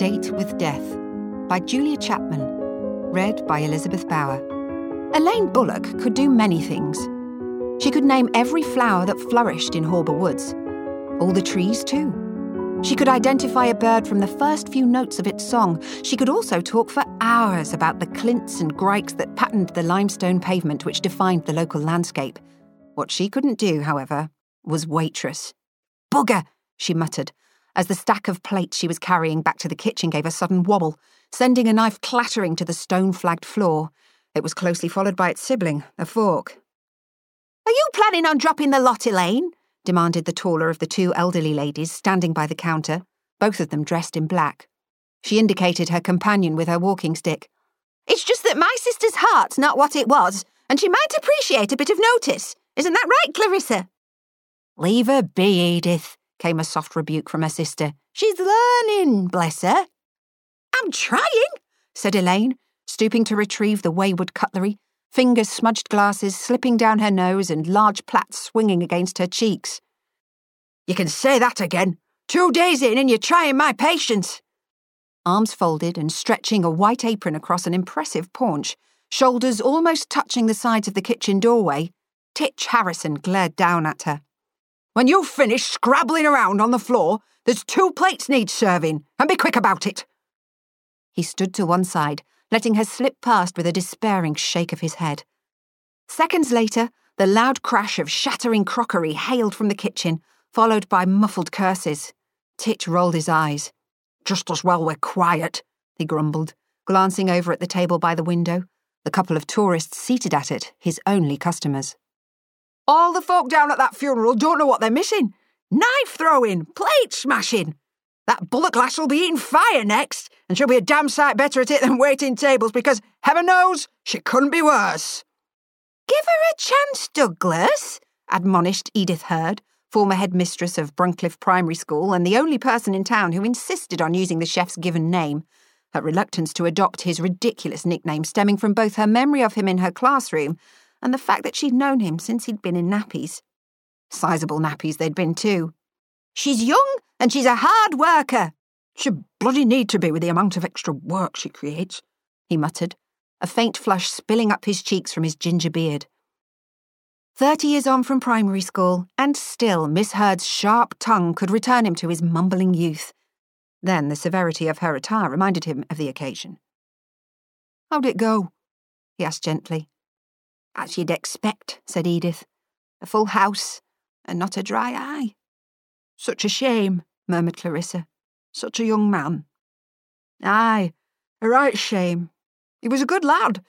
Date with Death by Julia Chapman. Read by Elizabeth Bauer. Elaine Bullock could do many things. She could name every flower that flourished in Horber Woods. All the trees, too. She could identify a bird from the first few notes of its song. She could also talk for hours about the clints and grikes that patterned the limestone pavement which defined the local landscape. What she couldn't do, however, was waitress. "Bugger," she muttered, as the stack of plates she was carrying back to the kitchen gave a sudden wobble, sending a knife clattering to the stone-flagged floor. It was closely followed by its sibling, a fork. "Are you planning on dropping the lot, Elaine?" demanded the taller of the two elderly ladies standing by the counter, both of them dressed in black. She indicated her companion with her walking stick. "It's just that my sister's heart's not what it was, and she might appreciate a bit of notice. Isn't that right, Clarissa?" "Leave her be, Edith," came a soft rebuke from her sister. "She's learning, bless her." "I'm trying," said Elaine, stooping to retrieve the wayward cutlery, finger-smudged glasses slipping down her nose and large plaits swinging against her cheeks. "You can say that again. 2 days in and you're trying my patience." Arms folded and stretching a white apron across an impressive paunch, shoulders almost touching the sides of the kitchen doorway, Titch Harrison glared down at her. "When you've finished scrabbling around on the floor, there's 2 plates need serving, and be quick about it." He stood to one side, letting her slip past with a despairing shake of his head. Seconds later, the loud crash of shattering crockery hailed from the kitchen, followed by muffled curses. Titch rolled his eyes. "Just as well we're quiet," he grumbled, glancing over at the table by the window, the couple of tourists seated at it, his only customers. "All the folk down at that funeral don't know what they're missing. Knife throwing, plate smashing. That Bullock lass will be eating fire next, and she'll be a damn sight better at it than waiting tables because, heaven knows, she couldn't be worse." "Give her a chance, Douglas," admonished Edith Hurd, former headmistress of Bruncliffe Primary School and the only person in town who insisted on using the chef's given name, her reluctance to adopt his ridiculous nickname stemming from both her memory of him in her classroom and the fact that she'd known him since he'd been in nappies. Sizable nappies they'd been, too. "She's young and she's a hard worker." "She bloody need to be with the amount of extra work she creates," he muttered, a faint flush spilling up his cheeks from his ginger beard. 30 years on from primary school, and still Miss Hurd's sharp tongue could return him to his mumbling youth. Then the severity of her attire reminded him of the occasion. "How'd it go?" he asked gently. "As you'd expect," said Edith. "A full house, and not a dry eye." "Such a shame," murmured Clarissa. "Such a young man." "Aye, a right shame. He was a good lad."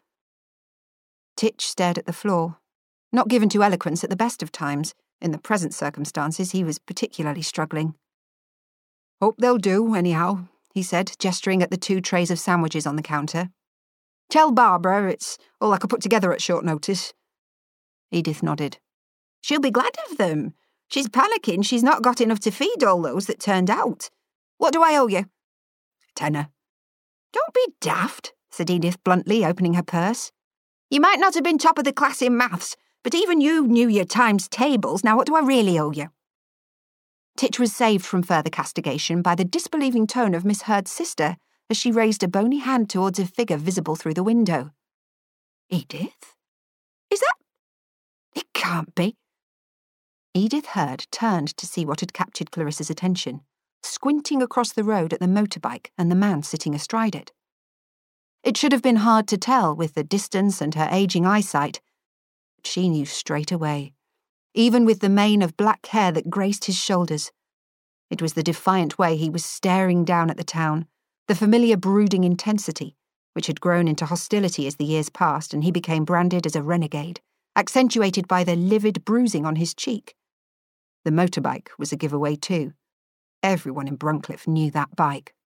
Titch stared at the floor. Not given to eloquence at the best of times, in the present circumstances he was particularly struggling. "Hope they'll do, anyhow," he said, gesturing at the 2 trays of sandwiches on the counter. "Tell Barbara it's all I could put together at short notice." Edith nodded. "She'll be glad of them. She's panicking she's not got enough to feed all those that turned out. What do I owe you?" "tenner." "Don't be daft," said Edith bluntly, opening her purse. "You might not have been top of the class in maths, but even you knew your times tables. Now what do I really owe you?" Titch was saved from further castigation by the disbelieving tone of Miss Hurd's sister as she raised a bony hand towards a figure visible through the window. "Edith? Is that... It can't be." Edith Hurd turned to see what had captured Clarissa's attention, squinting across the road at the motorbike and the man sitting astride it. It should have been hard to tell with the distance and her ageing eyesight, but she knew straight away, even with the mane of black hair that graced his shoulders. It was the defiant way he was staring down at the town, the familiar brooding intensity, which had grown into hostility as the years passed and he became branded as a renegade, accentuated by the livid bruising on his cheek. The motorbike was a giveaway too. Everyone in Bruncliffe knew that bike.